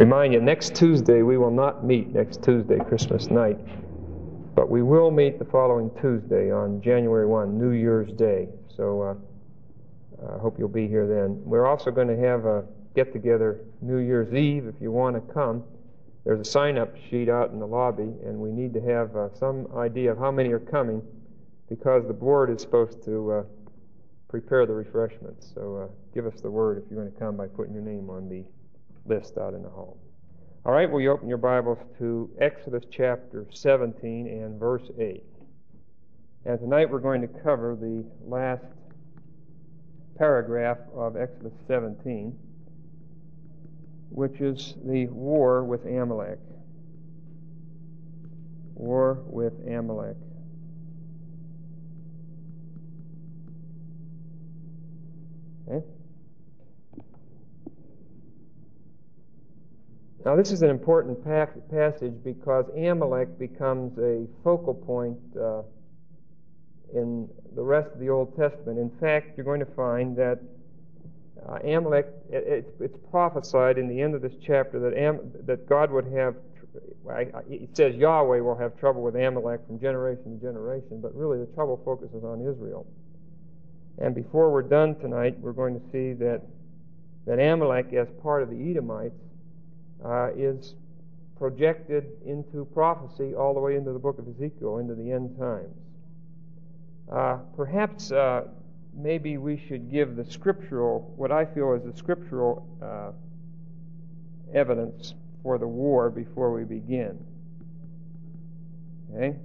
Remind you, next Tuesday we will not meet next Tuesday, Christmas night, but we will meet the following Tuesday on January 1, New Year's Day. So I hope you'll be here then. We're also going to have a get-together New Year's Eve if you want to come. There's a sign-up sheet out in the lobby, and we need to have some idea of how many are coming because the board is supposed to prepare the refreshments. So give us the word if you're going to come by putting your name on the list out in the hall. All right, will you open your Bibles to Exodus chapter 17 and verse 8. And tonight we're going to cover the last paragraph of Exodus 17, which is the war with Amalek. War with Amalek. Okay. Now this is an important passage because Amalek becomes a focal point in the rest of the Old Testament. In fact, you're going to find that Amalek, it's prophesied in the end of this chapter that God would have, it says Yahweh will have trouble with Amalek from generation to generation, but really the trouble focuses on Israel. And before we're done tonight, we're going to see that Amalek, as part of the Edomites, is projected into prophecy all the way into the book of Ezekiel, into the end times. Perhaps maybe we should give the scriptural, what I feel is the scriptural evidence for the war before we begin. Okay?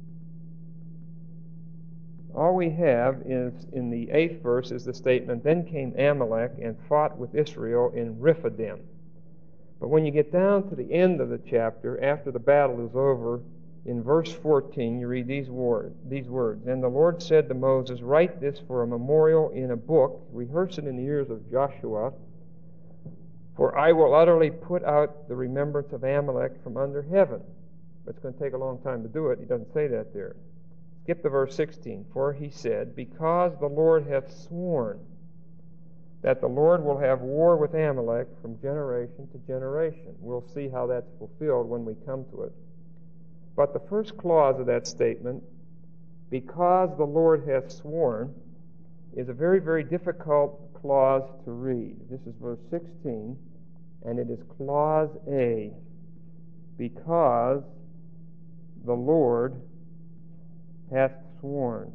All we have is, in the 8th verse, is the statement, "Then came Amalek and fought with Israel in Rephidim." But when you get down to the end of the chapter, after the battle is over, in verse 14, you read these words, "And the Lord said to Moses, Write this for a memorial in a book, rehearse it in the ears of Joshua, for I will utterly put out the remembrance of Amalek from under heaven." But it's going to take a long time to do it. He doesn't say that there. Skip to verse 16. "For he said, Because the Lord hath sworn that the Lord will have war with Amalek from generation to generation." We'll see how that's fulfilled when we come to it. But the first clause of that statement, "because the Lord hath sworn," is a very, very difficult clause to read. This is verse 16, and it is clause A. "Because the Lord hath sworn."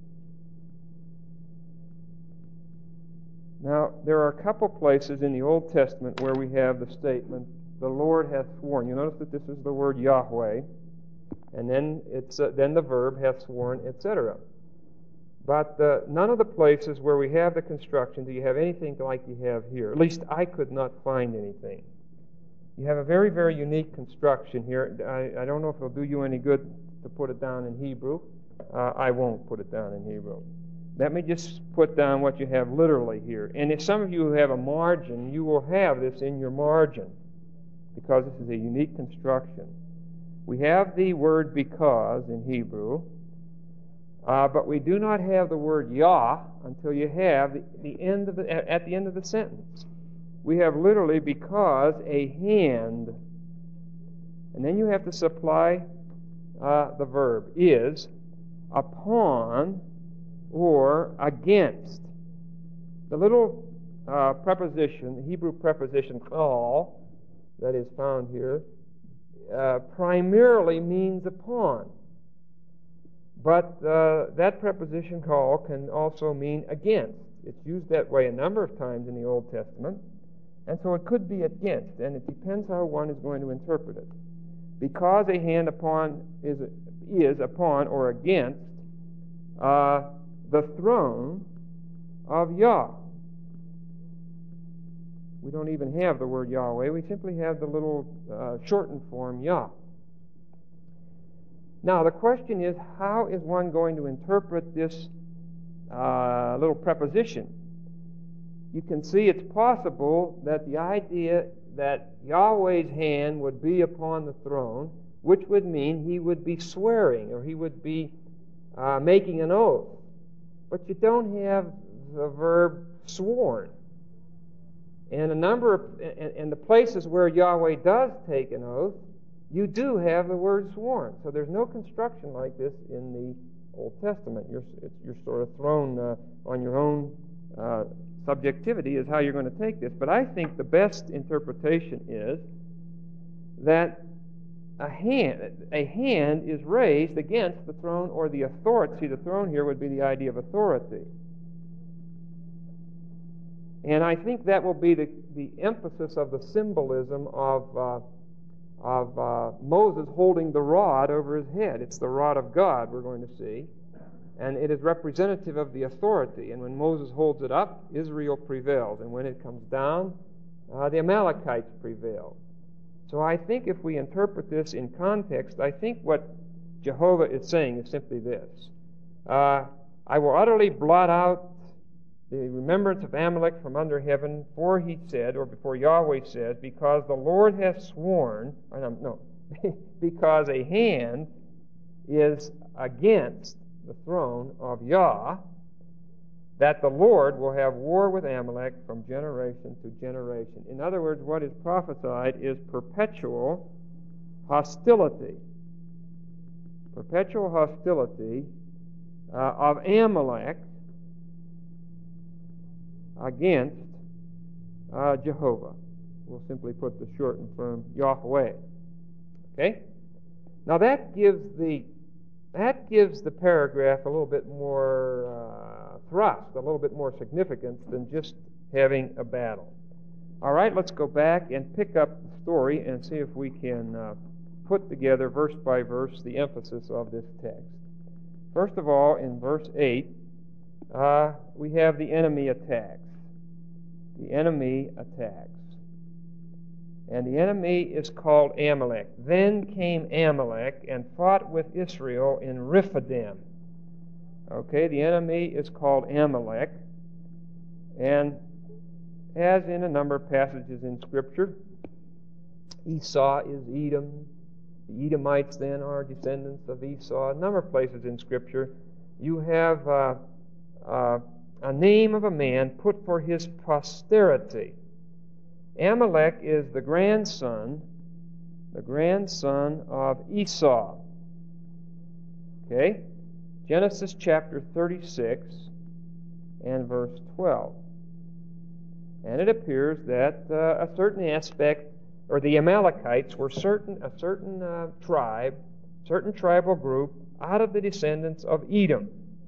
Now, there are a couple places in the Old Testament where we have the statement, "the Lord hath sworn." You notice that this is the word Yahweh, and then then the verb hath sworn, etc. But none of the places where we have the construction do you have anything like you have here. At least I could not find anything. You have a very, very unique construction here. I don't know if it'll do you any good to put it down in Hebrew. I won't put it down in Hebrew. Let me just put down what you have literally here. And if some of you who have a margin, you will have this in your margin because this is a unique construction. We have the word "because" in Hebrew, but we do not have the word "Yah" until you have at the end of the sentence. We have literally "because a hand," and then you have to supply the verb "is upon or against." The little preposition, the Hebrew preposition "kal," that is found here, primarily means upon. But that preposition "kal" can also mean against. It's used that way a number of times in the Old Testament, and so it could be against, and it depends how one is going to interpret it. Because a hand upon is upon or against the throne of Yah. We don't even have the word Yahweh. We simply have the little shortened form Yah. Now, the question is, how is one going to interpret this little preposition? You can see it's possible that the idea that Yahweh's hand would be upon the throne, which would mean he would be swearing or he would be making an oath. But you don't have the verb "sworn." And and the places where Yahweh does take an oath, you do have the word sworn. So there's no construction like this in the Old Testament. You're sort of thrown on your own subjectivity is how you're going to take this. But I think the best interpretation is that a hand is raised against the throne or the authority. See, the throne here would be the idea of authority. And I think that will be the emphasis of the symbolism of Moses holding the rod over his head. It's the rod of God we're going to see. And it is representative of the authority. And when Moses holds it up, Israel prevails. And when it comes down, the Amalekites prevail. So I think if we interpret this in context, I think what Jehovah is saying is simply this. I will utterly blot out the remembrance of Amalek from under heaven, for he said, or before Yahweh says, because the Lord hath sworn, because a hand is against the throne of Yah, that the Lord will have war with Amalek from generation to generation. In other words, what is prophesied is perpetual hostility. Perpetual hostility of Amalek against Jehovah. We'll simply put the short and firm Yahweh. Okay? Now that gives the paragraph a little bit more thrust, a little bit more significance than just having a battle. All right, let's go back and pick up the story and see if we can put together verse by verse the emphasis of this text. First of all, in verse 8, we have the enemy attacks. The enemy attacks. And the enemy is called Amalek. Then came Amalek and fought with Israel in Rephidim. Okay, the enemy is called Amalek. And as in a number of passages in Scripture, Esau is Edom. The Edomites then are descendants of Esau. A number of places in Scripture, you have a name of a man put for his posterity. Amalek is the grandson of Esau. Okay? Genesis chapter 36 and verse 12. And it appears that a certain aspect, or the Amalekites were a certain tribe, certain tribal group out of the descendants of Edom.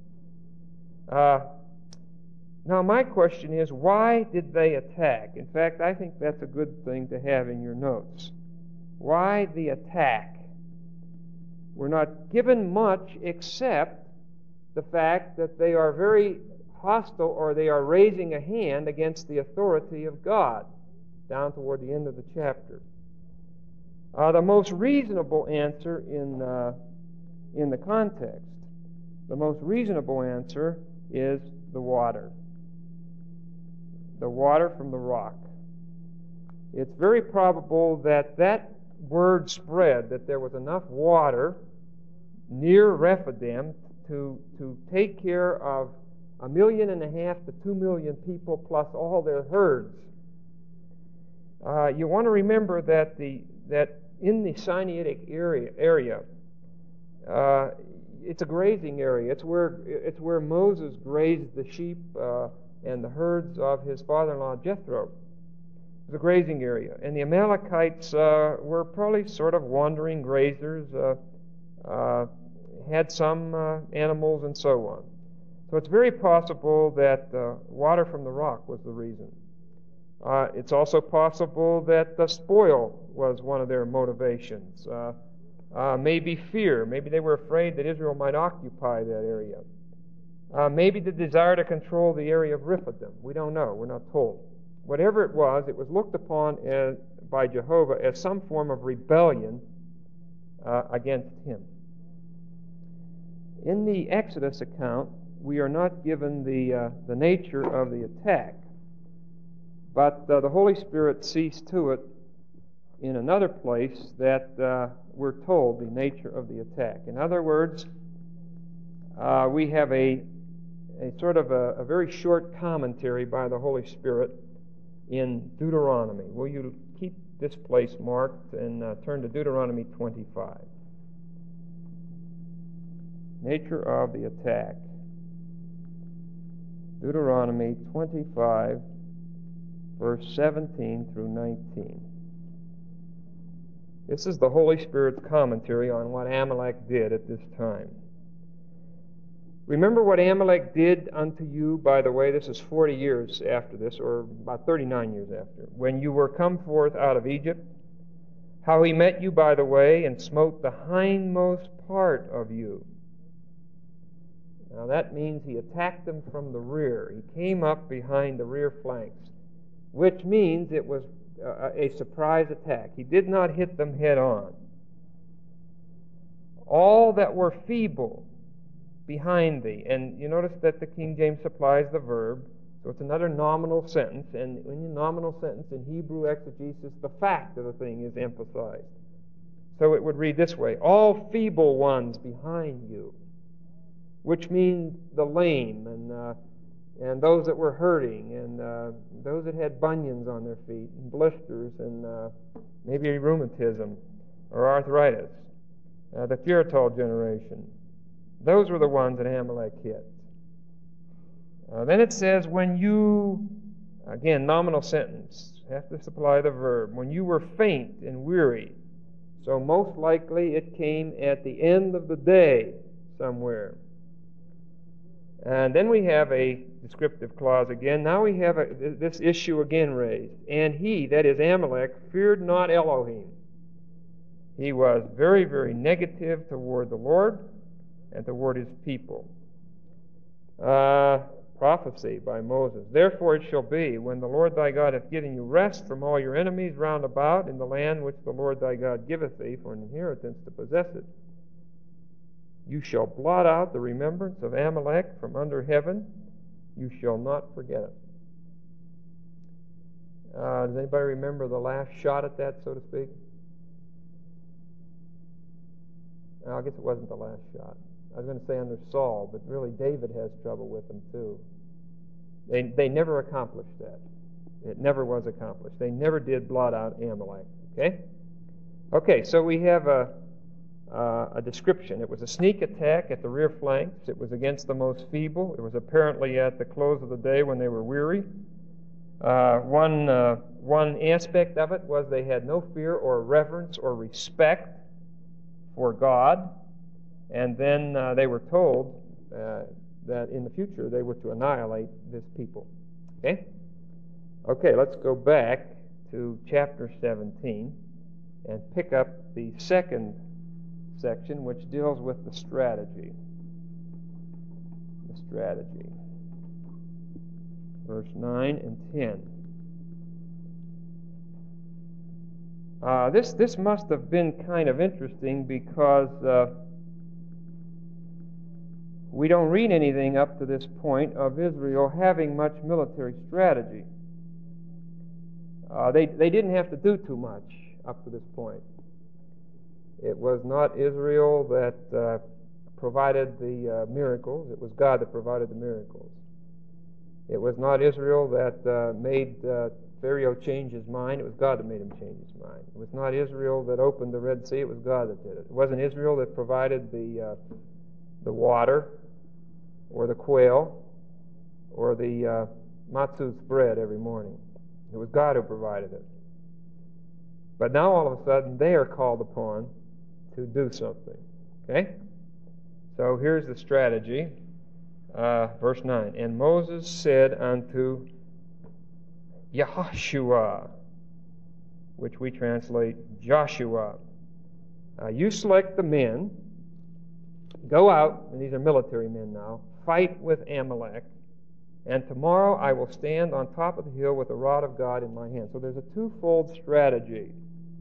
Now, my question is, why did they attack? In fact, I think that's a good thing to have in your notes. Why the attack? We're not given much except the fact that they are very hostile, or they are raising a hand against the authority of God, down toward the end of the chapter. The most reasonable answer in the context, the most reasonable answer is the water. The water from the rock. It's very probable that word spread, that there was enough water near Rephidim to take care of 1.5 million to 2 million people plus all their herds. You want to remember that in the Sinaitic area, it's a grazing area. It's where Moses grazed the sheep and the herds of his father-in-law Jethro. It's a grazing area. And the Amalekites were probably sort of wandering grazers, had some animals and so on. So it's very possible that water from the rock was the reason. It's also possible that the spoil was one of their motivations. Maybe fear. Maybe they were afraid that Israel might occupy that area. Maybe the desire to control the area of Rephidim. We don't know. We're not told. Whatever it was looked upon by Jehovah as some form of rebellion against him. In the Exodus account, we are not given the nature of the attack, but the Holy Spirit sees to it in another place that we're told the nature of the attack. In other words, we have a sort of a very short commentary by the Holy Spirit in Deuteronomy. Will you keep this place marked and turn to Deuteronomy 25? Nature of the attack. Deuteronomy 25, verse 17 through 19. This is the Holy Spirit's commentary on what Amalek did at this time. Remember what Amalek did unto you, by the way, this is 40 years after this, or about 39 years after, when you were come forth out of Egypt, how he met you by the way and smote the hindmost part of you. Now that means he attacked them from the rear. He came up behind the rear flanks, which means it was a surprise attack. He did not hit them head on. All that were feeble behind thee. And you notice that the King James supplies the verb, so it's another nominal sentence. And in a nominal sentence in Hebrew exegesis, the fact of the thing is emphasized. So it would read this way: all feeble ones behind you, which means the lame and those that were hurting and those that had bunions on their feet and blisters and maybe rheumatism or arthritis, the Furitol generation. Those were the ones that Amalek hit. Then it says, when you, again, nominal sentence, have to supply the verb, when you were faint and weary. So most likely it came at the end of the day somewhere. And then we have a descriptive clause again. Now we have this issue again raised. And he, that is Amalek, feared not Elohim. He was very, very negative toward the Lord and toward his people. Prophecy by Moses. Therefore it shall be, when the Lord thy God hath given you rest from all your enemies round about in the land which the Lord thy God giveth thee for an inheritance to possess it, you shall blot out the remembrance of Amalek from under heaven. You shall not forget it. Does anybody remember the last shot at that, so to speak? I guess it wasn't the last shot. I was going to say under Saul, but really David has trouble with them too. They never accomplished that. It never was accomplished. They never did blot out Amalek. Okay, so we have a description. It was a sneak attack at the rear flanks. It was against the most feeble. It was apparently at the close of the day when they were weary. One aspect of it was they had no fear or reverence or respect for God. And then they were told that in the future they were to annihilate this people. Okay, let's go back to chapter 17 and pick up the second section, which deals with the strategy. The strategy. Verse 9 and 10. This must have been kind of interesting because we don't read anything up to this point of Israel having much military strategy. They didn't have to do too much up to this point. It was not Israel that provided the miracles. It was God that provided the miracles. It was not Israel that made Pharaoh change his mind. It was God that made him change his mind. It was not Israel that opened the Red Sea. It was God that did it. It wasn't Israel that provided the water or the quail or the matzah's bread every morning. It was God who provided it. But now all of a sudden they are called upon to do something. So here's the strategy. Verse 9. And Moses said unto Yahushua, which we translate Joshua, you select the men, go out, and these are military men now, fight with Amalek, and tomorrow I will stand on top of the hill with the rod of God in my hand. So there's a twofold strategy.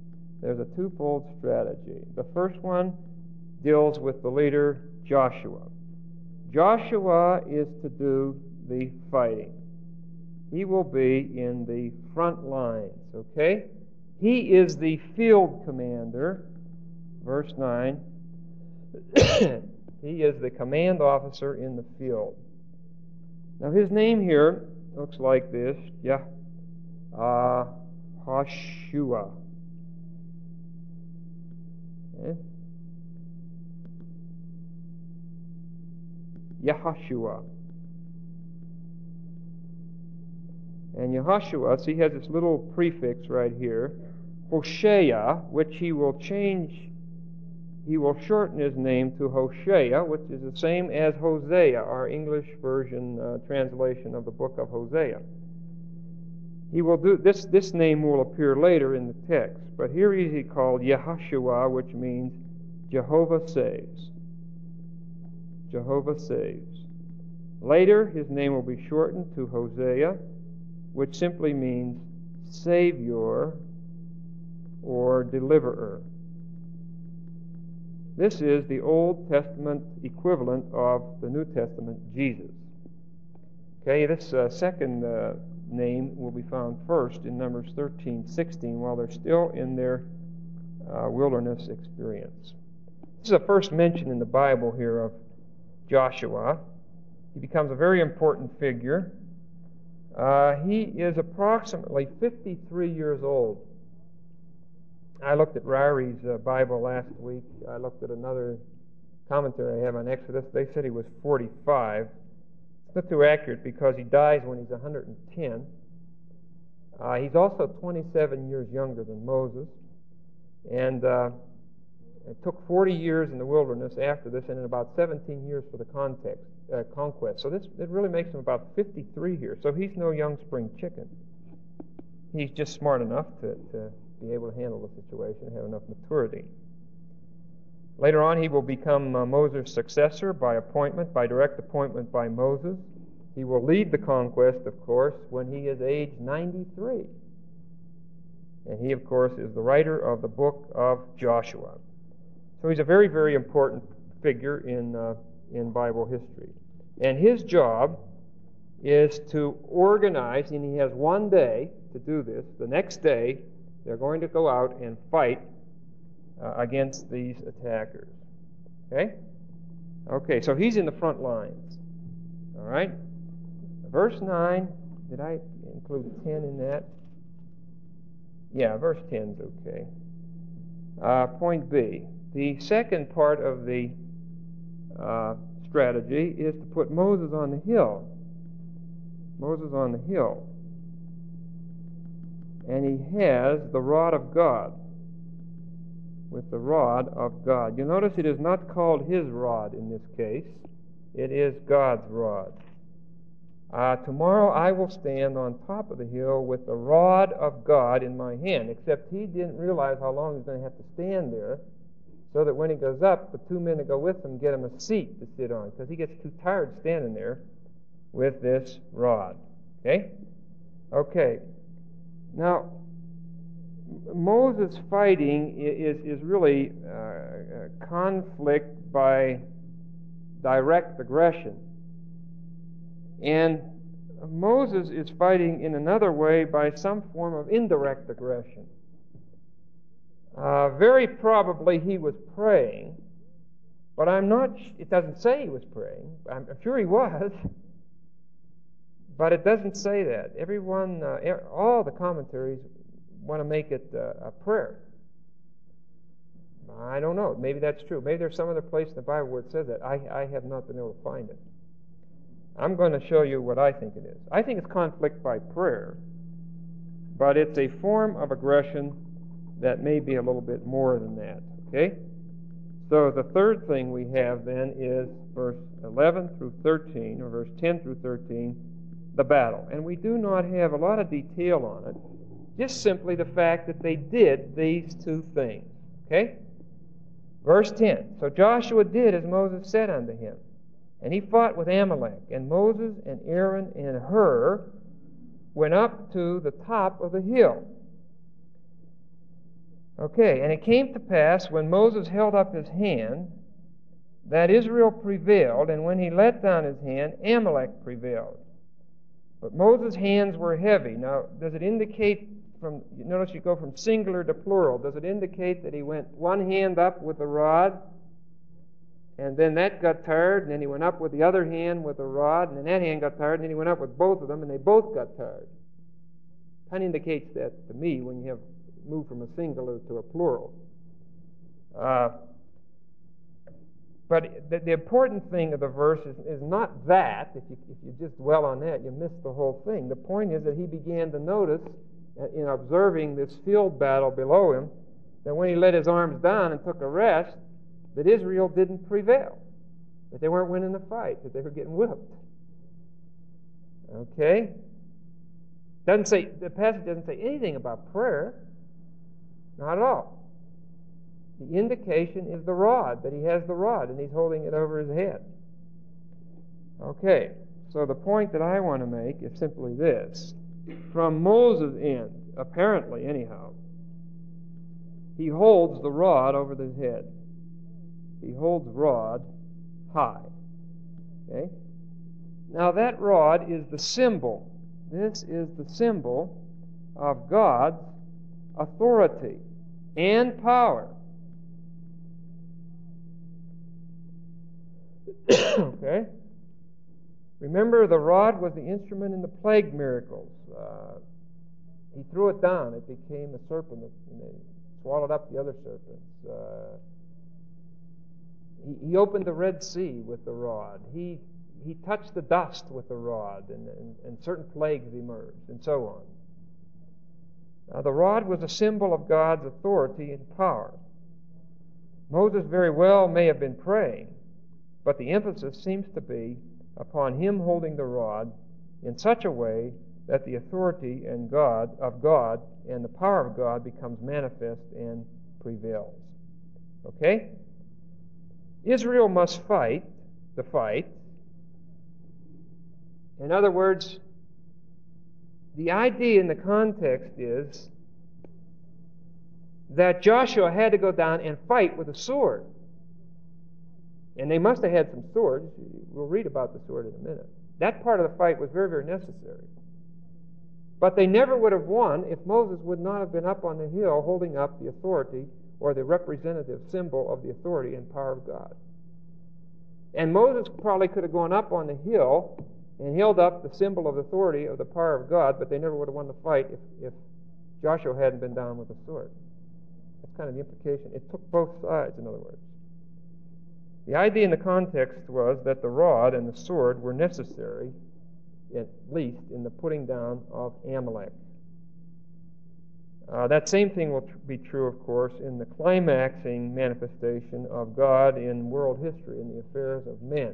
The first one deals with the leader, Joshua. Joshua is to do the fighting. He will be in the front lines, He is the field commander. Verse 9. He is the command officer in the field. Now his name here looks like this, Hoshua. Okay? Yehoshua. And Yehoshua, see, he has this little prefix right here, Hosea, which he will shorten his name to Hosea, which is the same as Hosea, our English version translation of the book of Hosea. He will do this name will appear later in the text, but here he called Yehoshua, which means Jehovah saves. Jehovah saves. Later, his name will be shortened to Hosea, which simply means Savior or Deliverer. This is the Old Testament equivalent of the New Testament Jesus. Okay, this second name will be found first in Numbers 13:16 while they're still in their wilderness experience. This is the first mention in the Bible here of Joshua. He becomes a very important figure. He is approximately 53 years old. I looked at Ryrie's Bible last week. I looked at another commentary I have on Exodus. They said he was 45. It's not too accurate because he dies when he's 110. He's also 27 years younger than Moses. And it took 40 years in the wilderness after this, and in about 17 years for the conquest. So it really makes him about 53 here. So he's no young spring chicken. He's just smart enough to be able to handle the situation, have enough maturity. Later on, he will become Moses' successor by direct appointment by Moses. He will lead the conquest, of course, when he is age 93. And he, of course, is the writer of the book of Joshua. So he's a very, very important figure in Bible history. And his job is to organize, and he has one day to do this. The next day, they're going to go out and fight against these attackers. Okay? Okay, so he's in the front lines. All right? Verse 9, did I include 10 in that? Yeah, verse 10 is okay. Point B. The second part of the strategy is to put Moses on the hill. Moses on the hill. And he has the rod of God. With the rod of God. You notice it is not called his rod in this case. It is God's rod. Tomorrow I will stand on top of the hill with the rod of God in my hand. Except he didn't realize how long he's going to have to stand there, so that when he goes up, the two men that go with him get him a seat to sit on, because he gets too tired standing there with this rod. Okay? Okay. Now, Moses fighting is really conflict by direct aggression. And Moses is fighting in another way by some form of indirect aggression. Very probably he was praying, but it doesn't say he was praying. I'm sure he was, but it doesn't say that. All the commentaries want to make it a prayer. I don't know. Maybe that's true. Maybe there's some other place in the Bible where it says that. I have not been able to find it. I'm going to show you what I think it is. I think it's conflict by prayer, but it's a form of aggression that may be a little bit more than that. Okay? So the third thing we have then is verse 11 through 13, or verse 10 through 13, the battle. And we do not have a lot of detail on it, just simply the fact that they did these two things. Okay? Verse 10, so Joshua did as Moses said unto him, and he fought with Amalek, and Moses and Aaron and Hur went up to the top of the hill. Okay, and it came to pass when Moses held up his hand that Israel prevailed, and when he let down his hand, Amalek prevailed. But Moses' hands were heavy. Now, does it indicate notice you go from singular to plural. Does it indicate that he went one hand up with the rod, and then that got tired, and then he went up with the other hand with the rod, and then that hand got tired, and then he went up with both of them, and they both got tired? kind of indicates that to me when you have moved from a singular to a plural. But the important thing of the verse is not that. If you just dwell on that, you miss the whole thing. The point is that he began to notice, in observing this field battle below him, that when he let his arms down and took a rest, that Israel didn't prevail, that they weren't winning the fight, that they were getting whipped. Okay? The passage doesn't say anything about prayer. Not at all. The indication is the rod, that he has the rod, and he's holding it over his head. Okay, so the point that I want to make is simply this. From Moses' end, apparently anyhow, he holds the rod over his head. He holds rod high. Okay? Now that rod is the symbol. This is the symbol of God's authority and power. Okay? Remember, the rod was the instrument in the plague miracles. He threw it down. It became a serpent, and it swallowed up the other serpents. He opened the Red Sea with the rod. He touched the dust with the rod, and certain plagues emerged, and so on. The rod was a symbol of God's authority and power. Moses very well may have been praying, but the emphasis seems to be upon him holding the rod in such a way that the authority of God and the power of God becomes manifest and prevails. Okay? Israel must fight the fight. In other words, the idea in the context is that Joshua had to go down and fight with a sword. And they must have had some swords. We'll read about the sword in a minute. That part of the fight was very, very necessary. But they never would have won if Moses would not have been up on the hill holding up the authority or the representative symbol of the authority and power of God. And Moses probably could have gone up on the hill and held up the symbol of authority of the power of God, but they never would have won the fight if Joshua hadn't been down with a sword. That's kind of the implication. It took both sides, in other words. The idea in the context was that the rod and the sword were necessary, at least in the putting down of Amalek. That same thing will be true, of course, in the climaxing manifestation of God in world history, in the affairs of men.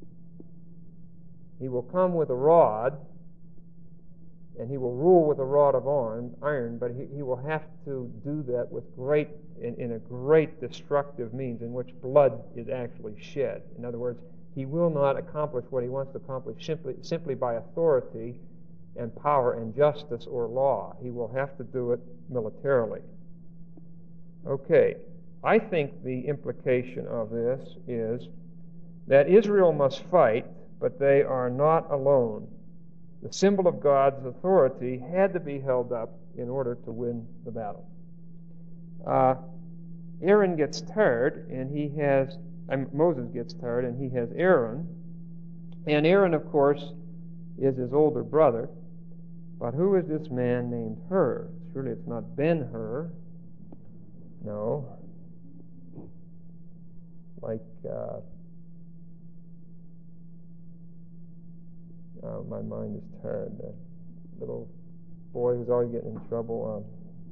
He will come with a rod, and he will rule with a rod of iron, but he will have to do that with in a great destructive means in which blood is actually shed. In other words, he will not accomplish what he wants to accomplish simply by authority and power and justice or law. He will have to do it militarily. Okay, I think the implication of this is that Israel must fight, but they are not alone. The symbol of God's authority had to be held up in order to win the battle. Aaron gets tired, and Moses gets tired, and he has Aaron. And Aaron, of course, is his older brother. But who is this man named Hur? Surely it's not Ben-Hur. No. Like, my mind is tired. The little boy who's always getting in trouble.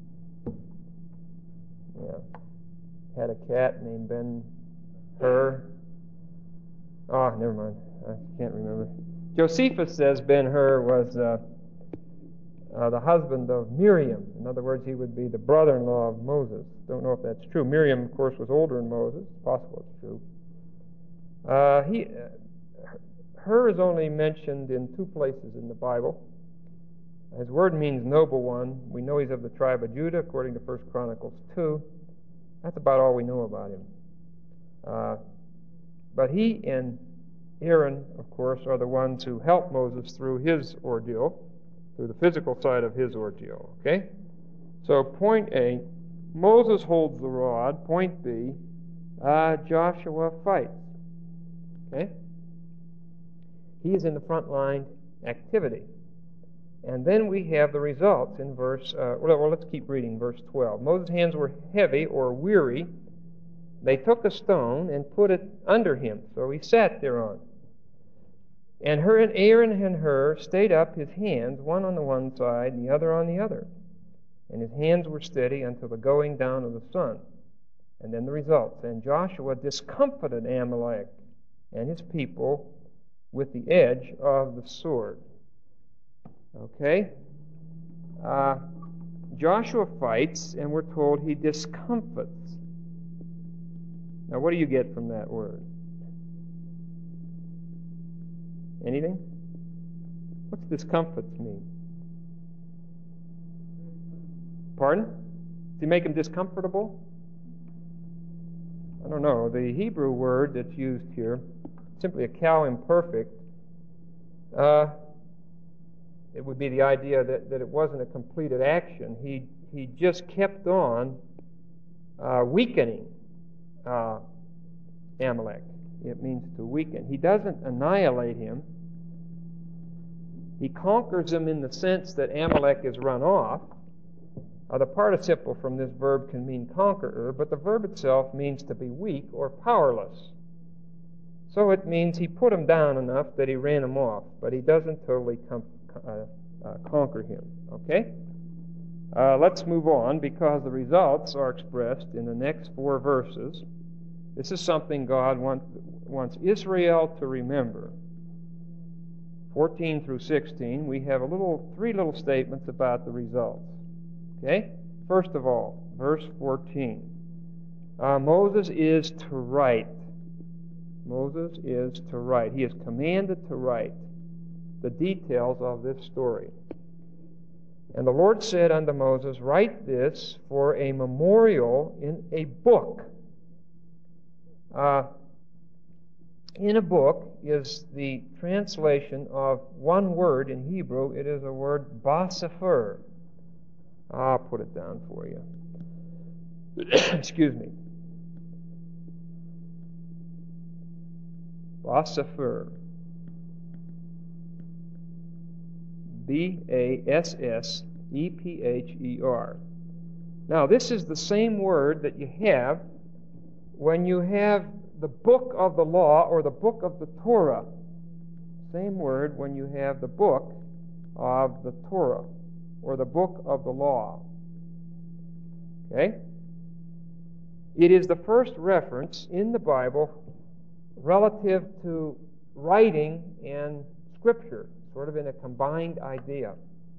Had a cat named Ben-Hur. Oh, never mind. I can't remember. Josephus says Ben-Hur was the husband of Miriam. In other words, he would be the brother-in-law of Moses. Don't know if that's true. Miriam, of course, was older than Moses. It's possible it's true. Hur is only mentioned in 2 places in the Bible. His word means noble one. We know he's of the tribe of Judah, according to 1 Chronicles 2. That's about all we know about him. But he and Aaron, of course, are the ones who help Moses through his ordeal, through the physical side of his ordeal. Okay? So point A, Moses holds the rod. Point B, Joshua fights. Okay? He is in the front line activity. And then we have the results in verse, let's keep reading verse 12. Moses' hands were heavy or weary. They took a stone and put it under him, so he sat thereon. And Aaron and Hur stayed up his hands, one on the one side and the other on the other. And his hands were steady until the going down of the sun. And then the results. And Joshua discomfited Amalek and his people with the edge of the sword. Okay? Joshua fights, and we're told he discomfits. Now, what do you get from that word? Anything? What's discomfits mean? Pardon? Does he make him discomfortable? I don't know. The Hebrew word that's used here, simply a cow imperfect, it would be the idea that it wasn't a completed action. He just kept on weakening Amalek. It means to weaken. He doesn't annihilate him. He conquers him in the sense that Amalek is run off. The participle from this verb can mean conqueror, but the verb itself means to be weak or powerless. So it means he put him down enough that he ran him off, but he doesn't totally conquer him. Okay? Let's move on, because the results are expressed in the next 4 verses. This is something God wants Israel to remember. 14 through 16, we have 3 little statements about the results. Okay? First of all, verse 14. Moses is to write. Moses is to write. He is commanded to write the details of this story. And the Lord said unto Moses, write this for a memorial in a book. In a book is the translation of one word in Hebrew. It is a word ba-sefer. I'll put it down for you. Excuse me. Ba-sefer. B-A-S-S-E-P-H-E-R. Now, this is the same word that you have when you have the book of the law or the book of the Torah. Same word when you have the book of the Torah or the book of the law. Okay? It is the first reference in the Bible relative to writing and Scripture, sort of in a combined idea.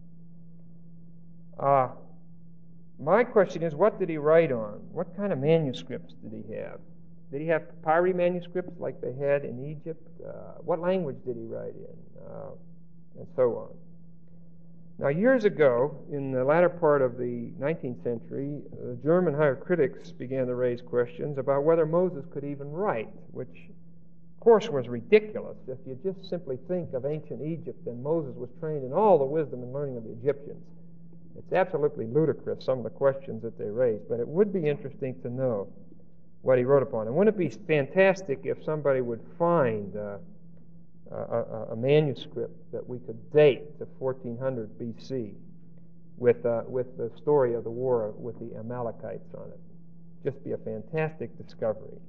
My question is, what did he write on? What kind of manuscripts did he have? Did he have papyri manuscripts like they had in Egypt? What language did he write in? And so on. Now, years ago, in the latter part of the 19th century, German higher critics began to raise questions about whether Moses could even write, which, of course, was ridiculous. If you just simply think of ancient Egypt, and Moses was trained in all the wisdom and learning of the Egyptians. It's absolutely ludicrous, some of the questions that they raised, but it would be interesting to know what he wrote upon. And wouldn't it be fantastic if somebody would find a manuscript that we could date to 1400 B.C. with the story of the war with the Amalekites on it? Just be a fantastic discovery.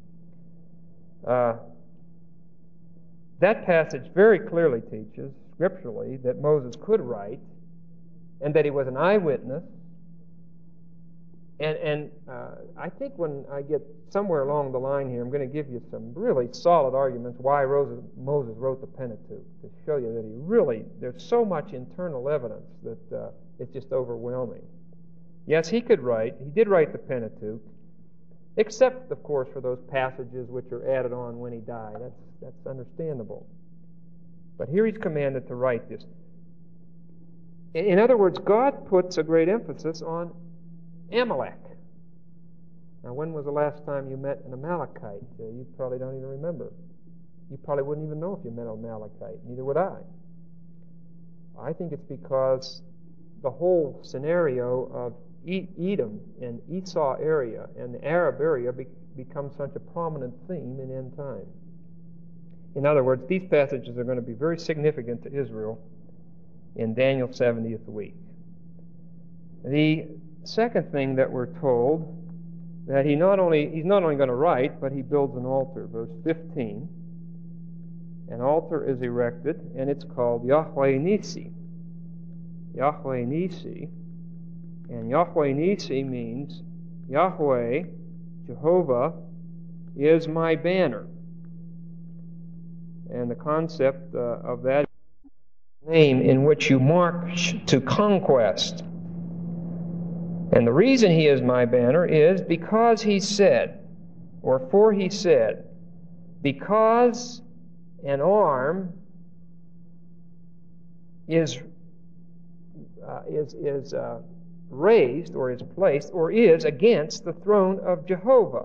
That passage very clearly teaches, scripturally, that Moses could write and that he was an eyewitness. And I think when I get somewhere along the line here, I'm going to give you some really solid arguments why Moses wrote the Pentateuch, to show you that there's so much internal evidence that it's just overwhelming. Yes, he could write. He did write the Pentateuch, except, of course, for those passages which are added on when he died. That's understandable. But here he's commanded to write this. In other words, God puts a great emphasis on Amalek. Now, when was the last time you met an Amalekite? You probably don't even remember. You probably wouldn't even know if you met an Amalekite. Neither would I. I think it's because the whole scenario of Edom and Esau area and the Arab area becomes such a prominent theme in end time. In other words, these passages are going to be very significant to Israel in Daniel's 70th week. The second thing that we're told, that he's not only going to write, but he builds an altar. Verse 15. An altar is erected, and it's called Yahweh Nisi. Yahweh Nisi. And Yahweh Nisi means Yahweh, Jehovah, is my banner. And the concept of that name in which you march to conquest. And the reason he is my banner is because he said, or for he said, because an arm is raised or is placed or is against the throne of Jehovah.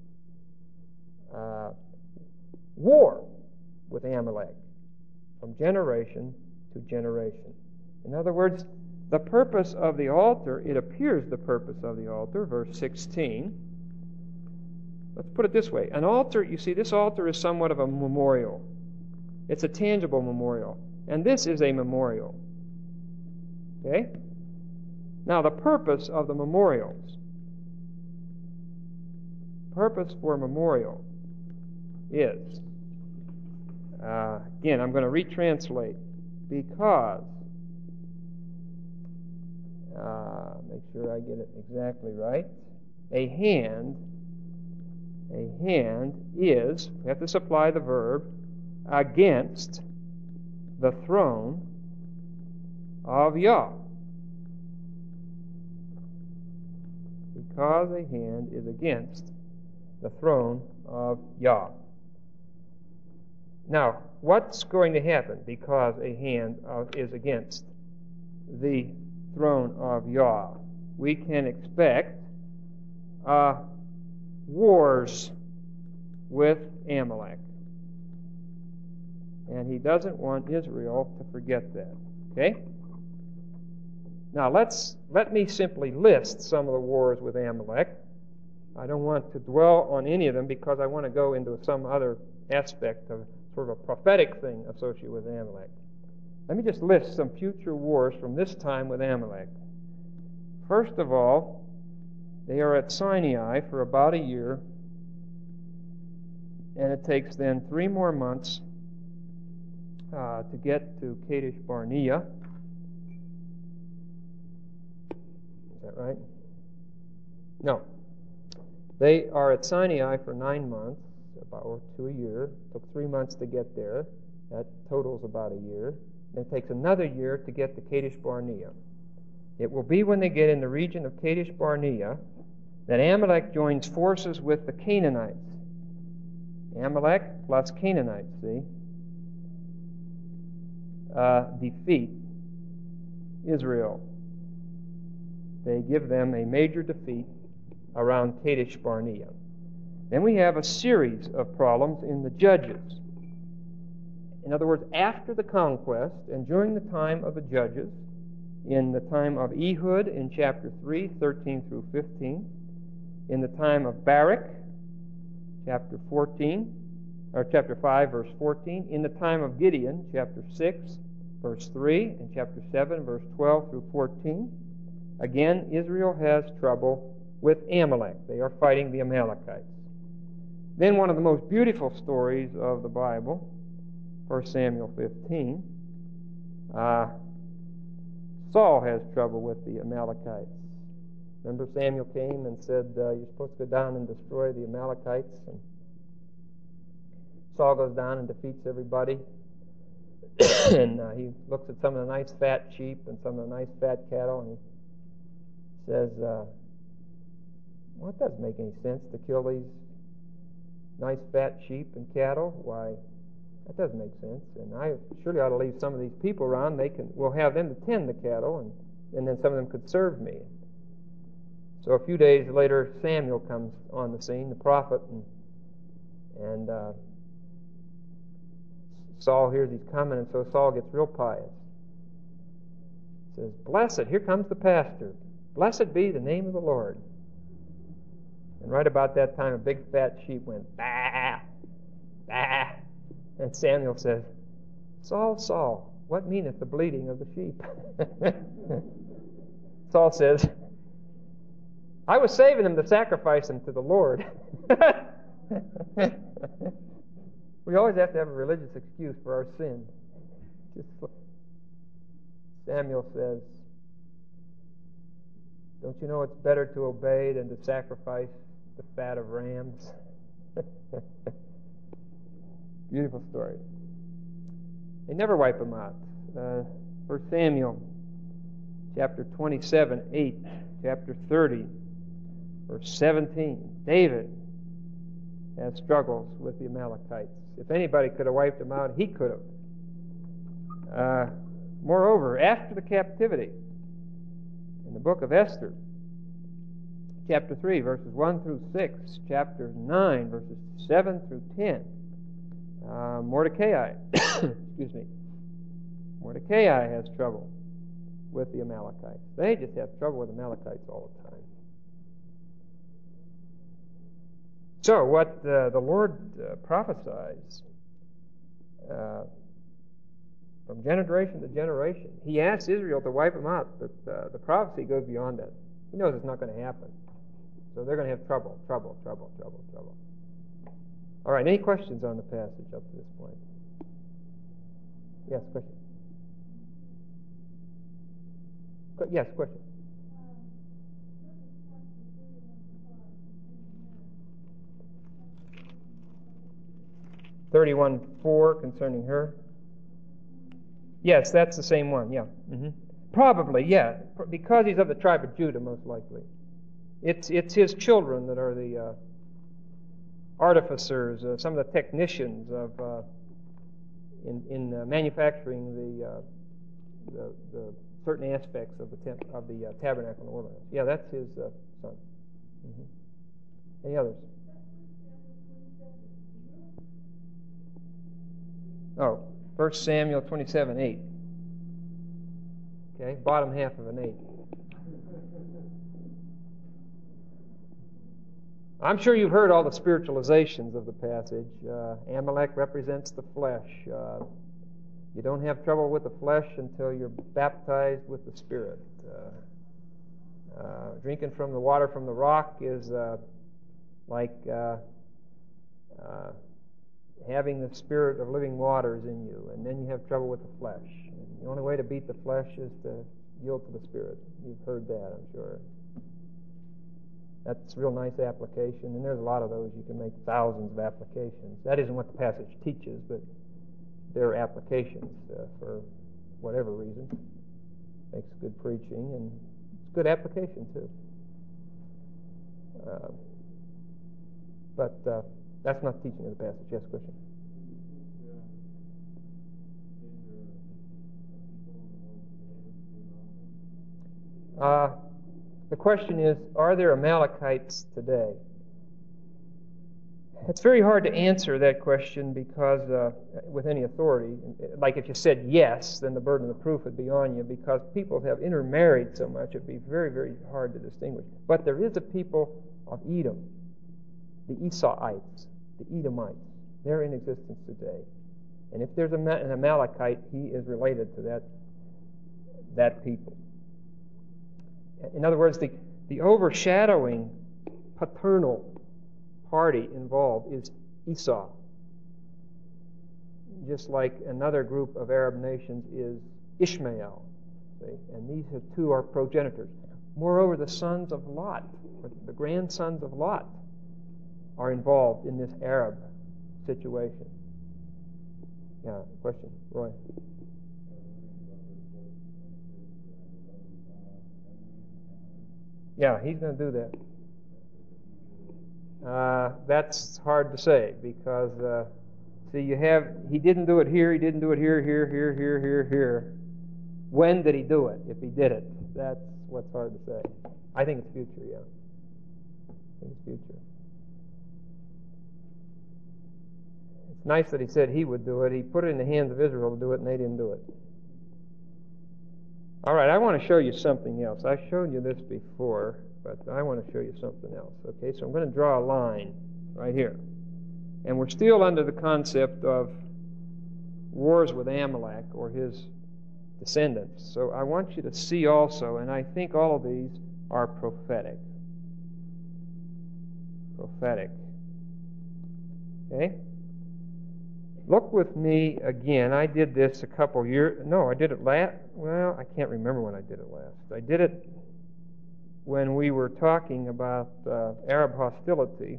War with Amalek from generation to generation. In other words, the purpose of the altar, it appears the purpose of the altar, verse 16. Let's put it this way. An altar, you see, this altar is somewhat of a memorial. It's a tangible memorial. And this is a memorial. Okay? Now, the purpose of the memorials. Purpose for a memorial is, again, I'm going to retranslate, because, make sure I get it exactly right, a hand is, we have to supply the verb, against the throne of Yah. Because a hand is against the throne of Yah. Now, what's going to happen because a hand is against the throne of Yah? We can expect wars with Amalek. And he doesn't want Israel to forget that. Okay? Now, let me simply list some of the wars with Amalek. I don't want to dwell on any of them because I want to go into some other aspect of sort of a prophetic thing associated with Amalek. Let me just list some future wars from this time with Amalek. First of all, they are at Sinai for about a year, and it takes then 3 more months to get to Kadesh Barnea. Is that right? No. They are at Sinai for 9 months, about to a year. It took 3 months to get there. That totals about a year. And it takes another year to get to Kadesh Barnea. It will be when they get in the region of Kadesh Barnea that Amalek joins forces with the Canaanites. Amalek plus Canaanites, see? Defeat Israel. They give them a major defeat around Kadesh Barnea. Then we have a series of problems in the Judges. In other words, after the conquest and during the time of the Judges, in the time of Ehud in chapter 3, 13 through 15, in the time of Barak, chapter 5, verse 14, in the time of Gideon, chapter 6, verse 3, and chapter 7, verse 12 through 14. Again, Israel has trouble with Amalek. They are fighting the Amalekites. Then one of the most beautiful stories of the Bible, 1 Samuel 15, Saul has trouble with the Amalekites. Remember, Samuel came and said, you're supposed to go down and destroy the Amalekites. And Saul goes down and defeats everybody. And he looks at some of the nice fat sheep and some of the nice fat cattle, and he says, well, it doesn't make any sense to kill these nice fat sheep and cattle. Why, that doesn't make sense. And I surely ought to leave some of these people around. We'll have them to tend the cattle, and then some of them could serve me. So a few days later, Samuel comes on the scene, the prophet, and Saul hears he's coming, and so Saul gets real pious. He says, "Blessed, here comes the pastor. Blessed be the name of the Lord." And right about that time, a big fat sheep went, bah, bah. And Samuel says, "Saul, Saul, what meaneth the bleating of the sheep? Saul says, I was saving them to sacrifice them to the Lord. We always have to have a religious excuse for our sin. Samuel says, don't you know it's better to obey than to sacrifice the fat of rams? Beautiful story. They never wipe them out. 1 Samuel chapter 27, 8, chapter 30, verse 17. David has struggles with the Amalekites. If anybody could have wiped them out, he could have. Moreover, after the captivity, in the book of Esther, chapter 3, verses 1 through 6, chapter 9, verses 7 through 10, Mordecai, excuse me, Mordecai has trouble with the Amalekites. They just have trouble with the Amalekites all the time. So what the Lord prophesies from generation to generation, He asks Israel to wipe them out, but the prophecy goes beyond that. He knows it's not going to happen. So they're going to have trouble. All right, any questions on the passage up to this point? Yes, question. Yes, question. 31:4 concerning her. Yes, that's the same one. Yeah. Mm-hmm. Probably, yeah, because he's of the tribe of Judah, most likely. It's his children that are the artificers, some of the technicians of in manufacturing the certain aspects of the tabernacle in the wilderness. Yeah, that's his son. Mm-hmm. Any others? Oh, 1 Samuel 27:8. Okay, bottom half of an 8. I'm sure you've heard all the spiritualizations of the passage. Amalek represents the flesh. You don't have trouble with the flesh until you're baptized with the Spirit. Drinking from the water from the rock is like having the Spirit of living waters in you, and then you have trouble with the flesh. And the only way to beat the flesh is to yield to the Spirit. You've heard that, I'm sure. That's a real nice application, and there's a lot of those. You can make thousands of applications. That isn't what the passage teaches, but there are applications for whatever reason. Makes good preaching, and it's good application, too. But that's not teaching of the passage. Yes, question? The question is, are there Amalekites today? It's very hard to answer that question because, with any authority, like if you said yes, then the burden of the proof would be on you, because people have intermarried so much, it'd be very, very hard to distinguish. But there is a people of Edom, the Esauites, the Edomites. They're in existence today. And if there's an Amalekite, he is related to that people. In other words, the overshadowing paternal party involved is Esau. Just like another group of Arab nations is Ishmael. See? And these two are progenitors. Moreover, the sons of Lot, the grandsons of Lot, are involved in this Arab situation. Yeah, question, Roy? Yeah, he's going to do that. That's hard to say because, see, he didn't do it here, he didn't do it here. When did he do it, if he did it? That's what's hard to say. I think it's future, yeah. I think it's future. It's nice that he said he would do it. He put it in the hands of Israel to do it, and they didn't do it. All right, I want to show you something else. I showed you this before, but I want to show you something else. Okay, so I'm going to draw a line right here. And we're still under the concept of wars with Amalek or his descendants. So I want you to see also, and I think all of these are prophetic. Prophetic. Okay? Look with me again. I did this a couple years... No, I did it last... Well, I can't remember when I did it last. I did it when we were talking about Arab hostility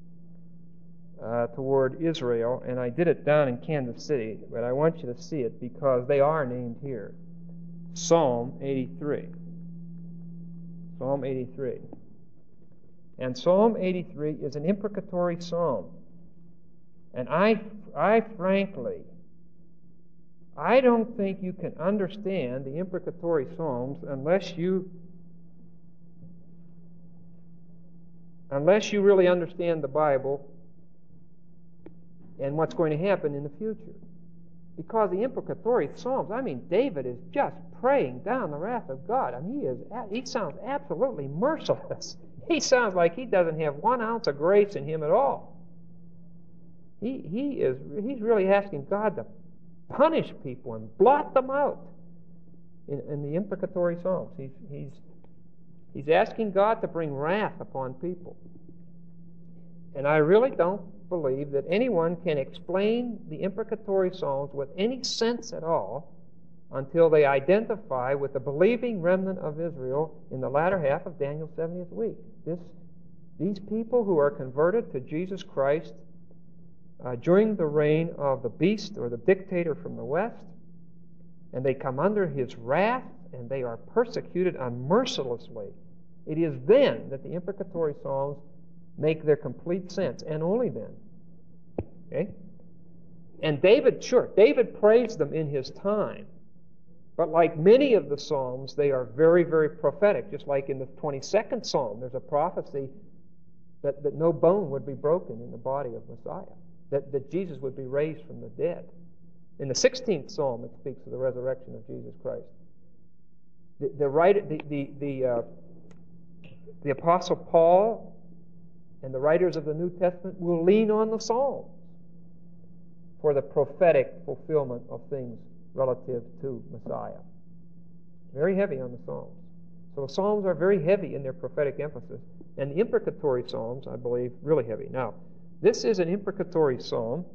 toward Israel, and I did it down in Kansas City, but I want you to see it because they are named here. Psalm 83. Psalm 83. And Psalm 83 is an imprecatory psalm. And I frankly, I don't think you can understand the imprecatory psalms unless you really understand the Bible and what's going to happen in the future. Because the imprecatory psalms, I mean, David is just praying down the wrath of God. I mean, he sounds absolutely merciless. He sounds like he doesn't have 1 ounce of grace in him at all. He's really asking God to punish people and blot them out in the imprecatory psalms. He's asking God to bring wrath upon people. And I really don't believe that anyone can explain the imprecatory psalms with any sense at all until they identify with the believing remnant of Israel in the latter half of Daniel's 70th week. These people who are converted to Jesus Christ during the reign of the beast or the dictator from the west, and they come under his wrath and they are persecuted unmercilessly. It is then that the imprecatory psalms make their complete sense, and only then. Okay? And David praised them in his time. But like many of the Psalms, they are very, very prophetic. Just like in the 22nd Psalm, there's a prophecy that no bone would be broken in the body of Messiah, that Jesus would be raised from the dead. In the 16th Psalm, it speaks of the resurrection of Jesus Christ. The Apostle Paul and the writers of the New Testament will lean on the Psalms for the prophetic fulfillment of things relative to Messiah. Very heavy on the Psalms. So the Psalms are very heavy in their prophetic emphasis. And the imprecatory Psalms, I believe, really heavy. Now, this is an imprecatory Psalm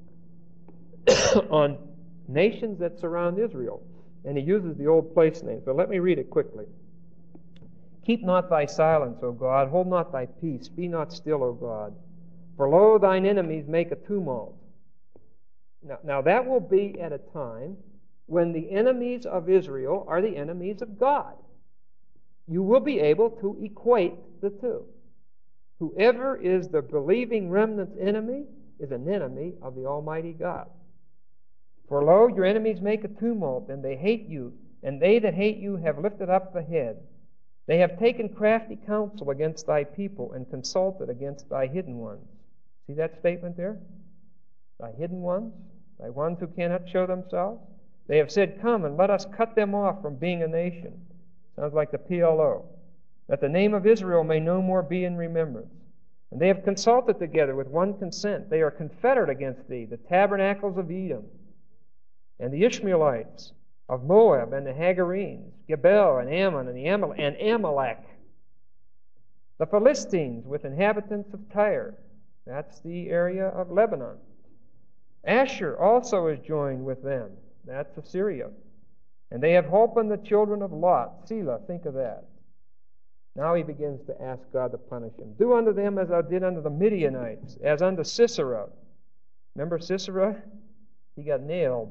on nations that surround Israel. And he uses the old place names. But let me read it quickly. Keep not thy silence, O God. Hold not thy peace. Be not still, O God. For lo, thine enemies make a tumult. Now that will be at a time when the enemies of Israel are the enemies of God. You will be able to equate the two. Whoever is the believing remnant's enemy is an enemy of the Almighty God. For lo, your enemies make a tumult, and they hate you, and they that hate you have lifted up the head. They have taken crafty counsel against thy people, and consulted against thy hidden ones. See that statement there? Thy hidden ones, thy ones who cannot show themselves. They have said, come and let us cut them off from being a nation. Sounds like the PLO. That the name of Israel may no more be in remembrance. And they have consulted together with one consent. They are confederate against thee, the tabernacles of Edom, and the Ishmaelites of Moab, and the Hagarenes, Gebel, and Ammon, and Amalek. The Philistines with inhabitants of Tyre. That's the area of Lebanon. Asher also is joined with them. That's Assyria. And they have holpen the children of Lot. Selah, think of that. Now he begins to ask God to punish him. Do unto them as thou did unto the Midianites, as unto Sisera. Remember Sisera? He got nailed.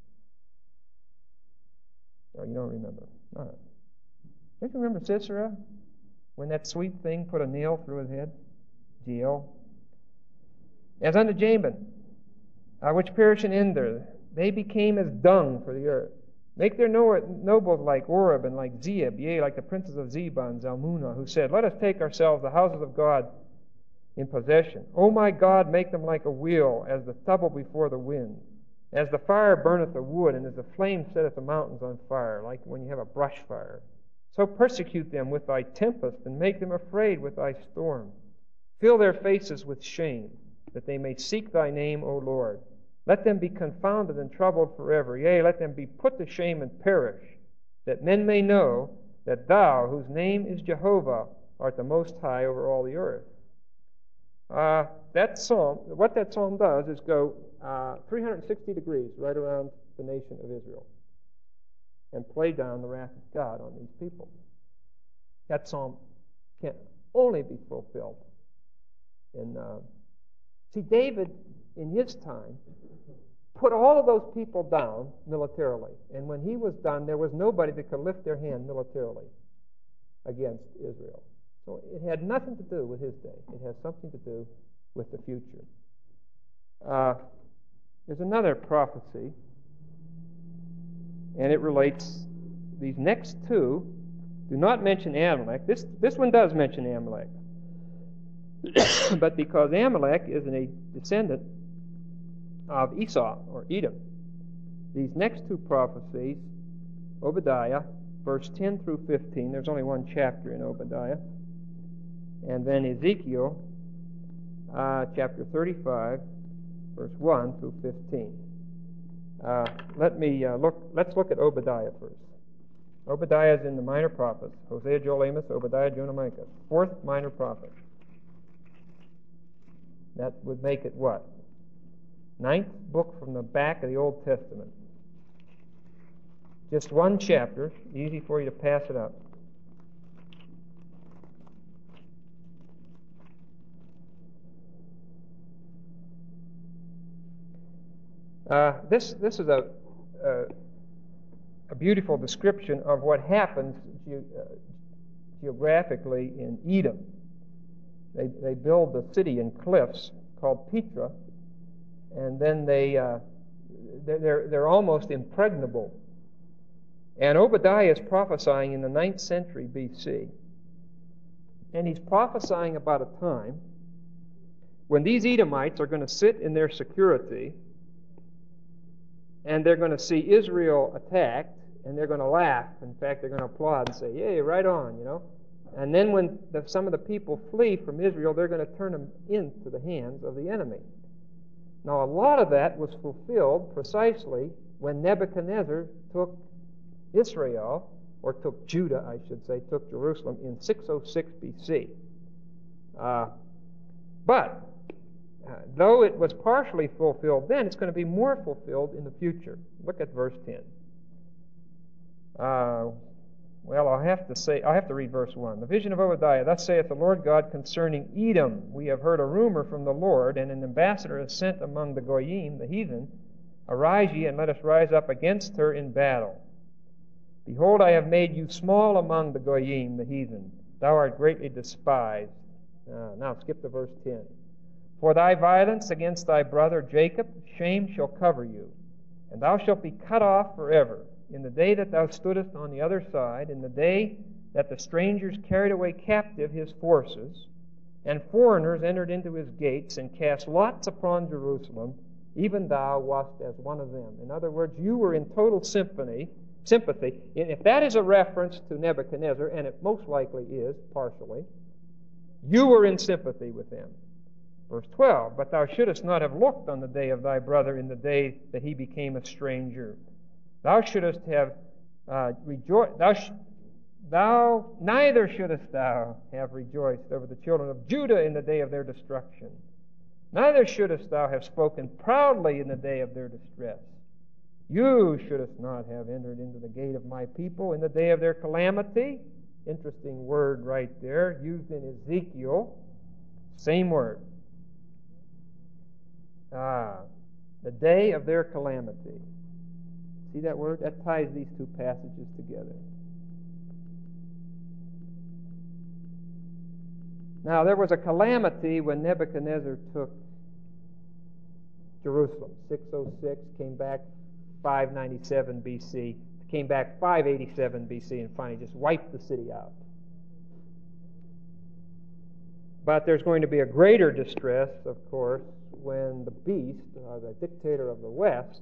Oh, you don't remember. All right. Don't you remember Sisera? When that sweet thing put a nail through his head? Jael. As unto Jabin, which perish in Endor, they became as dung for the earth. Make their nobles like Oreb and like Zeeb, yea, like the princes of Zebah and Zalmunna, who said, let us take ourselves the houses of God in possession. O my God, make them like a wheel, as the stubble before the wind. As the fire burneth the wood, and as the flame setteth the mountains on fire, like when you have a brush fire. So persecute them with thy tempest, and make them afraid with thy storm. Fill their faces with shame, that they may seek thy name, O Lord. Let them be confounded and troubled forever. Yea, let them be put to shame and perish, that men may know that thou, whose name is Jehovah, art the Most High over all the earth. That psalm, what that psalm does is go 360 degrees right around the nation of Israel and play down the wrath of God on these people. That psalm can only be fulfilled. See, David, in his time, put all of those people down militarily. And when he was done, there was nobody that could lift their hand militarily against Israel. So it had nothing to do with his day. It has something to do with the future. There's another prophecy, and it relates, these next two do not mention Amalek. This one does mention Amalek. But because Amalek is a descendant of Esau, or Edom, these next two prophecies, Obadiah, verse 10 through 15, there's only one chapter in Obadiah, and then Ezekiel, chapter 35, verse 1 through 15. Let's look at Obadiah first. Obadiah is in the minor prophets: Hosea, Joel, Amos, Obadiah, Jonah, Micah. Fourth minor prophet. That would make it what? Ninth book from the back of the Old Testament. Just one chapter, easy for you to pass it up. This is a beautiful description of what happens geographically in Edom. They build a city in cliffs called Petra, and then they're almost impregnable. And Obadiah is prophesying in the 9th century B.C. And he's prophesying about a time when these Edomites are going to sit in their security, and they're going to see Israel attacked, and they're going to laugh. In fact, they're going to applaud and say, "Yay, right on," you know. And then when some of the people flee from Israel, they're going to turn them into the hands of the enemy. Now, a lot of that was fulfilled precisely when Nebuchadnezzar took Israel, or took Judah, I should say, took Jerusalem in 606 B.C. But though it was partially fulfilled then, it's going to be more fulfilled in the future. Look at verse 10. Well, I'll have to read verse 1. The vision of Obadiah. Thus saith the Lord God concerning Edom. We have heard a rumor from the Lord, and an ambassador is sent among the Goyim, the heathen. Arise ye, and let us rise up against her in battle. Behold, I have made you small among the Goyim, the heathen. Thou art greatly despised. Now skip to verse 10. For thy violence against thy brother Jacob, shame shall cover you, and thou shalt be cut off forever. In the day that thou stoodest on the other side, in the day that the strangers carried away captive his forces, and foreigners entered into his gates, and cast lots upon Jerusalem, even thou wast as one of them. In other words, you were in total sympathy. If that is a reference to Nebuchadnezzar, and it most likely is, partially, you were in sympathy with them. Verse 12, but thou shouldest not have looked on the day of thy brother in the day that he became a stranger. Thou shouldest have rejoiced. Neither shouldest thou have rejoiced over the children of Judah in the day of their destruction. Neither shouldest thou have spoken proudly in the day of their distress. You shouldest not have entered into the gate of my people in the day of their calamity. Interesting word right there, used in Ezekiel. Same word. The day of their calamity. See that word? That ties these two passages together. Now, there was a calamity when Nebuchadnezzar took Jerusalem. 606, came back 597 B.C., came back 587 B.C., and finally just wiped the city out. But there's going to be a greater distress, of course, when the beast, the dictator of the West,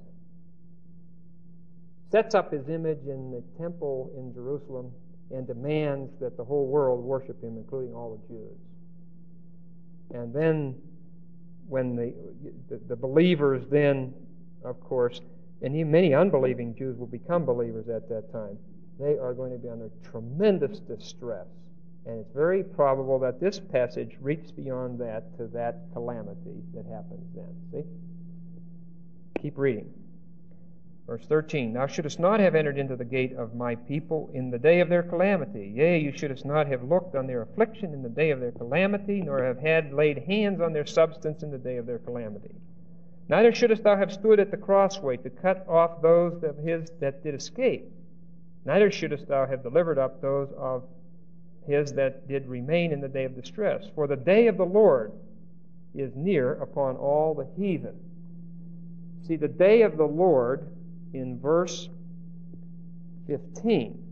sets up his image in the temple in Jerusalem and demands that the whole world worship him, including all the Jews. And then when the believers then of course, and even many unbelieving Jews will become believers at that time. They are going to be under tremendous distress. And it's very probable that this passage reaches beyond that to that calamity that happens then. See? Keep reading. Verse 13, Thou shouldest not have entered into the gate of my people in the day of their calamity. Yea, you shouldest not have looked on their affliction in the day of their calamity, nor have had laid hands on their substance in the day of their calamity. Neither shouldest thou have stood at the crossway to cut off those of his that did escape. Neither shouldest thou have delivered up those of his that did remain in the day of distress. For the day of the Lord is near upon all the heathen. See, the day of the Lord in verse 15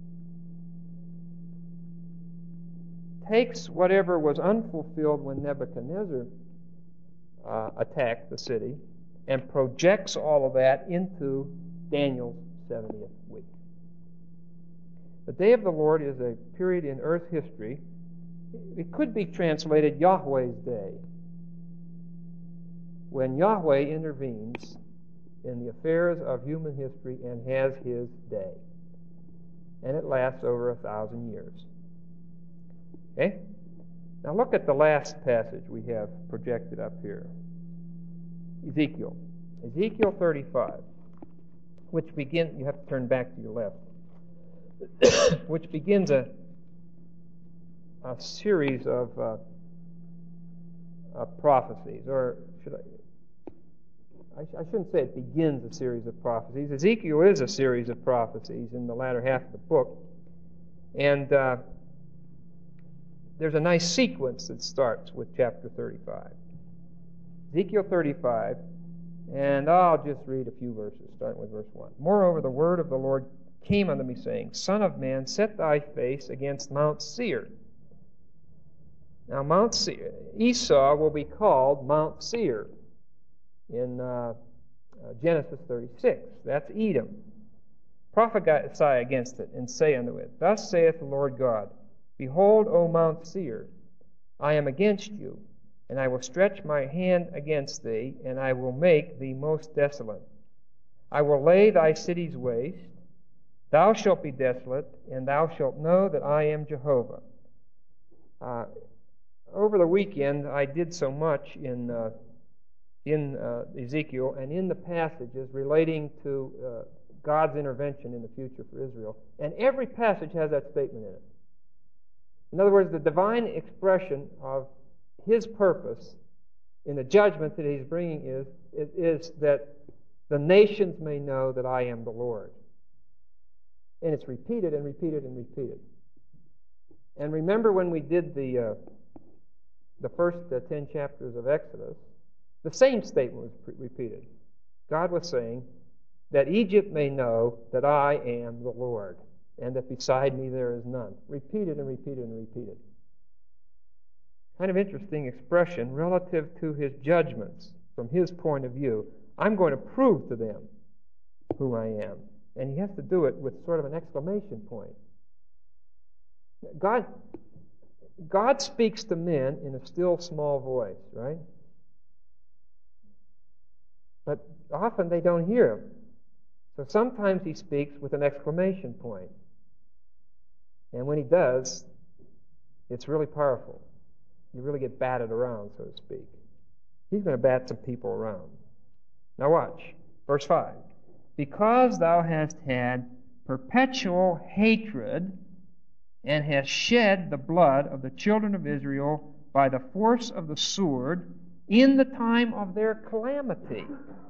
takes whatever was unfulfilled when Nebuchadnezzar attacked the city and projects all of that into Daniel's 70th week. The day of the Lord is a period in earth history. It could be translated Yahweh's day, when Yahweh intervenes in the affairs of human history and has his day. And it lasts over 1,000 years. Okay? Now look at the last passage we have projected up here. Ezekiel. Ezekiel 35, which begins, you have to turn back to your left, which begins a series of prophecies, or should I shouldn't say it begins a series of prophecies. Ezekiel is a series of prophecies in the latter half of the book. And there's a nice sequence that starts with chapter 35. Ezekiel 35, and I'll just read a few verses, starting with verse 1. Moreover, the word of the Lord came unto me, saying, Son of man, set thy face against Mount Seir. Now, Mount Seir, Esau will be called Mount Seir in Genesis 36. That's Edom. Prophesy against it, and say unto it, Thus saith the Lord God, Behold, O Mount Seir, I am against you, and I will stretch my hand against thee, and I will make thee most desolate. I will lay thy cities waste. Thou shalt be desolate, and thou shalt know that I am Jehovah. Over the weekend, I did so much in Ezekiel and in the passages relating to God's intervention in the future for Israel. And every passage has that statement in it. In other words, the divine expression of his purpose in the judgment that he's bringing is that the nations may know that I am the Lord. And it's repeated and repeated and repeated. And remember when we did the first 10 chapters of Exodus, the same statement was repeated. God was saying that Egypt may know that I am the Lord, and that beside me there is none. Repeated and repeated and repeated. Kind of interesting expression relative to his judgments from his point of view. I'm going to prove to them who I am. And he has to do it with sort of an exclamation point. God speaks to men in a still small voice, right? But often they don't hear him. So sometimes he speaks with an exclamation point. And when he does, it's really powerful. You really get batted around, so to speak. He's going to bat some people around. Now watch. Verse 5. Because thou hast had perpetual hatred and hast shed the blood of the children of Israel by the force of the sword in the time of their calamity.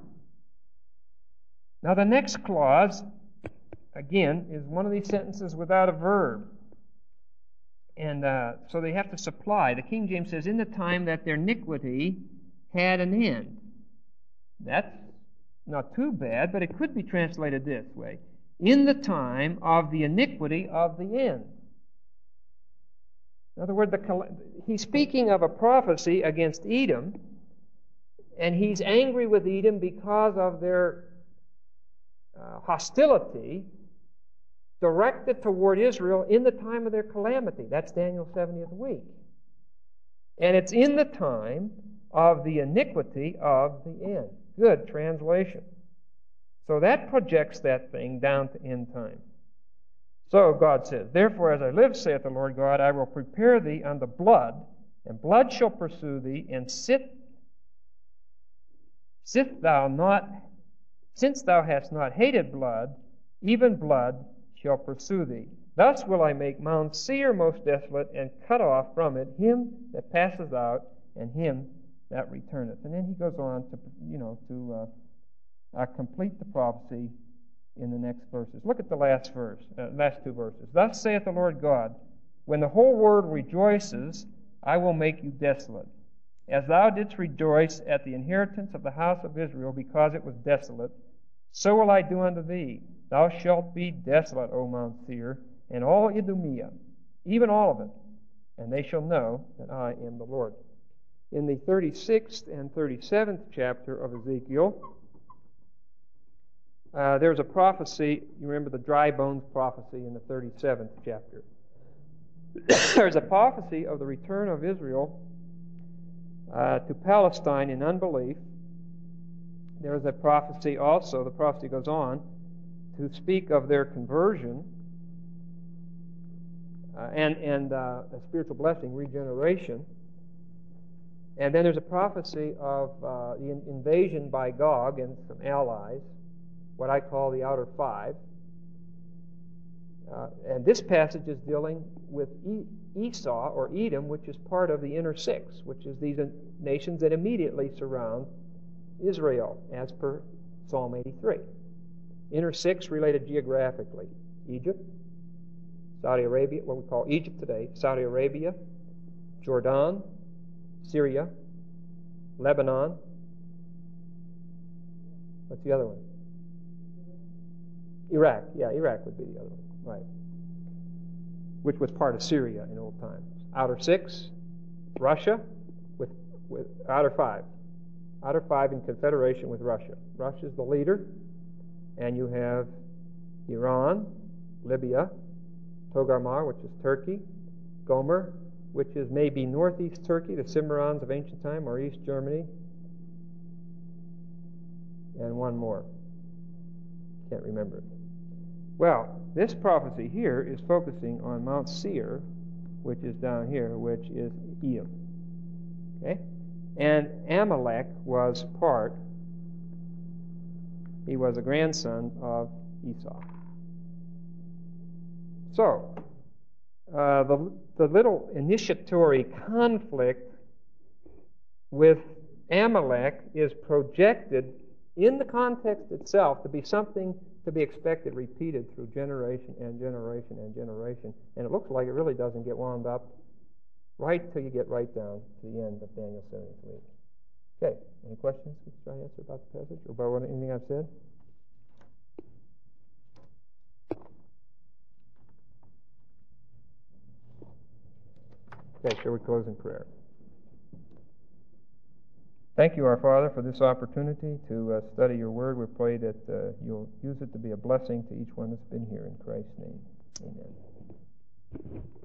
Now the next clause, again, is one of these sentences without a verb. And so they have to supply. The King James says, in the time that their iniquity had an end. That's not too bad, but it could be translated this way. In the time of the iniquity of the end. In other words, he's speaking of a prophecy against Edom, and he's angry with Edom because of their hostility directed toward Israel in the time of their calamity. That's Daniel's 70th week. And it's in the time of the iniquity of the end. Good translation. So that projects that thing down to end time. So God says, "Therefore, as I live, saith the Lord God, I will prepare thee unto blood, and blood shall pursue thee, and sit thou not, since thou hast not hated blood, even blood shall pursue thee. Thus will I make Mount Seir most desolate, and cut off from it him that passeth out, and him that returneth." And then he goes on to, complete the prophecy in the next verses. Look at the last two verses. "Thus saith the Lord God, when the whole world rejoices, I will make you desolate. As thou didst rejoice at the inheritance of the house of Israel, because it was desolate, so will I do unto thee. Thou shalt be desolate, O Mount Seir, and all Idumea, even all of it, and they shall know that I am the Lord." In the 36th and 37th chapter of Ezekiel, there's a prophecy. You remember the dry bones prophecy in the 37th chapter. There's a prophecy of the return of Israel to Palestine in unbelief. There's a prophecy also, the prophecy goes on to speak of their conversion and a spiritual blessing, regeneration. And then there's a prophecy of the invasion by Gog and some allies, what I call the Outer Five. And this passage is dealing with Esau or Edom, which is part of the Inner Six, which is these nations that immediately surround Israel, as per Psalm 83. Inner Six related geographically: Egypt, Saudi Arabia, what we call Egypt today, Saudi Arabia, Jordan, Syria, Lebanon. What's the other one? Iraq. Yeah, Iraq would be the other one. Right. Which was part of Syria in old times. Outer Six, Russia, with Outer Five. Outer Five in confederation with Russia. Russia's the leader, and you have Iran, Libya, Togarmah, which is Turkey, Gomer, which is maybe northeast Turkey, the Cimarrons of ancient time, or East Germany, and one more. Can't remember it. Well, this prophecy here is focusing on Mount Seir, which is down here, which is Edom. Okay? And Amalek was he was a grandson of Esau. So, the little initiatory conflict with Amalek is projected in the context itself to be something to be expected, repeated through generation and generation and generation. And it looks like it really doesn't get wound up right till you get right down to the end of Daniel 7:3. Okay, any questions we try to answer about the passage or about anything I've said? Okay, shall we close in prayer? Thank you, our Father, for this opportunity to study your word. We pray that you'll use it to be a blessing to each one that's been here. In Christ's name, amen.